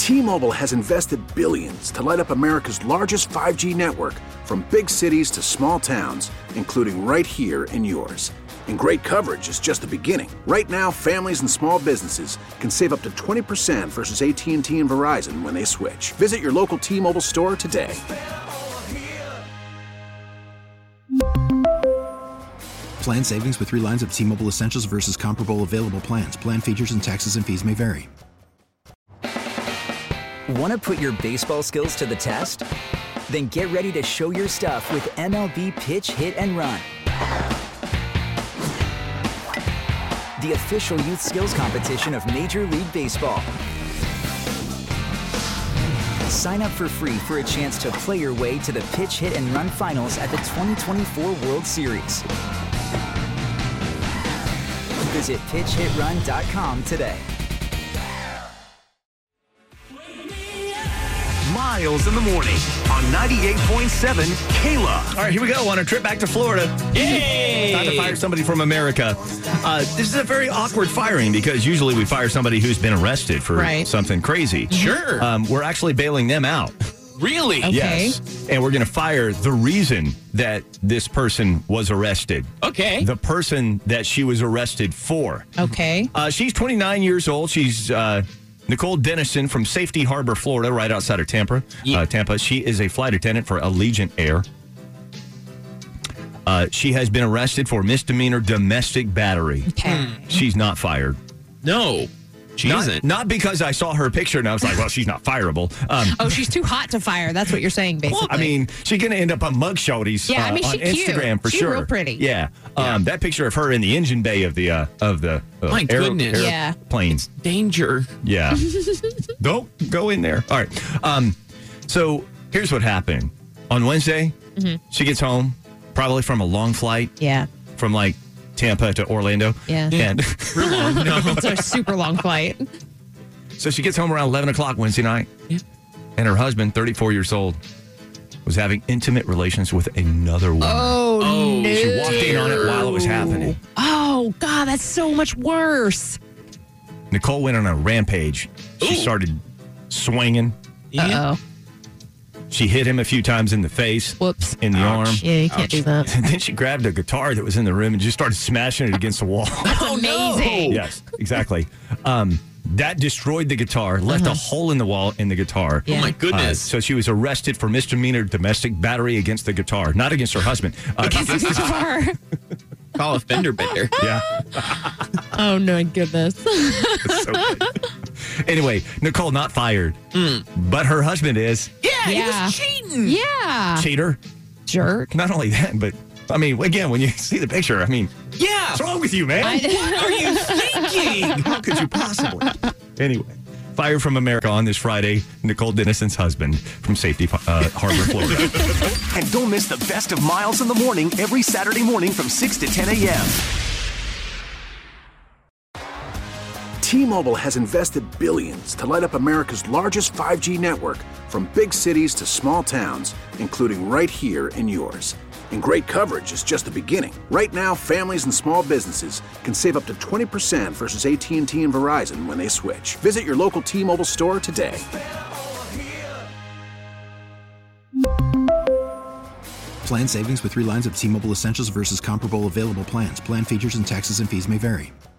T-Mobile has invested billions to light up America's largest 5G network, from big cities to small towns, including right here in yours. And great coverage is just the beginning. Right now, families and small businesses can save up to 20% versus AT&T and Verizon when they switch. Visit your local T-Mobile store today. Plan savings with 3 lines of T-Mobile Essentials versus comparable available plans. Plan features and taxes and fees may vary. Want to put your baseball skills to the test? Then get ready to show your stuff with MLB Pitch, Hit, and Run. The official youth skills competition of Major League Baseball. Sign up for free for a chance to play your way to the Pitch, Hit, and Run finals at the 2024 World Series. Visit pitchhitrun.com today. Miles in the morning on 98.7 Kayla. All right, here we go on a trip back to Florida. Yay! Time to fire somebody from America. This is a very awkward firing because usually we fire somebody who's been arrested for something crazy. Sure. We're actually bailing them out. Really? Okay. Yes. And we're going to fire the reason that this person was arrested. Okay. The person that she was arrested for. Okay. She's 29 years old. She's Nicole Dennison from Safety Harbor, Florida, right outside of Tampa. Tampa. She is a flight attendant for Allegiant Air. She has been arrested for misdemeanor domestic battery. Okay. She's not fired. No, she isn't. Not because I saw her picture and I was like, well, she's not fireable. She's too hot to fire. That's what you're saying, basically. I mean, she's going to end up on mug shorties Yeah, I mean, on she's cute. Instagram for She's sure. real pretty. Yeah. That picture of her in the engine bay of the My goodness. planes. Danger. Yeah. Don't go in there. All right. So here's what happened. On Wednesday, she gets home, probably from a long flight. Yeah. From like Tampa to Orlando. Yeah. And Real long. No. It's a super long flight. so she gets home around 11 o'clock Wednesday night. Yeah. And her husband, 34 years old, was having intimate relations with another woman. Oh, no. She walked in on it while it was happening. Oh, God, that's so much worse. Nicole went on a rampage. She started swinging. Uh-oh. She hit him a few times in the face. Whoops. In the arm. Yeah, you can't do that. And then she grabbed a guitar that was in the room and just started smashing it against the wall. That's amazing. Yes, exactly. That destroyed the guitar, left a hole in the wall in the guitar. Yeah. Oh, my goodness. So she was arrested for misdemeanor domestic battery against the guitar, not against her husband. Against the guitar. Call a fender bender. Yeah. Oh, no, goodness. So good. Anyway, Nicole not fired, but her husband is. He was cheating. Yeah. Cheater. Jerk. Not only that, but I mean, again, when you see the picture, I mean, Yeah. what's wrong with you, man? What are you thinking? How could you possibly? Anyway, fired from America on this Friday, Nicole Dennison's husband from Safety Harbor, Florida. And don't miss the best of Miles in the morning every Saturday morning from 6 to 10 a.m. T-Mobile has invested billions to light up America's largest 5G network, from big cities to small towns, including right here in yours. And great coverage is just the beginning. Right now, families and small businesses can save up to 20% versus AT&T and Verizon when they switch. Visit your local T-Mobile store today. Plan savings with 3 lines of T-Mobile Essentials versus comparable available plans. Plan features and taxes and fees may vary.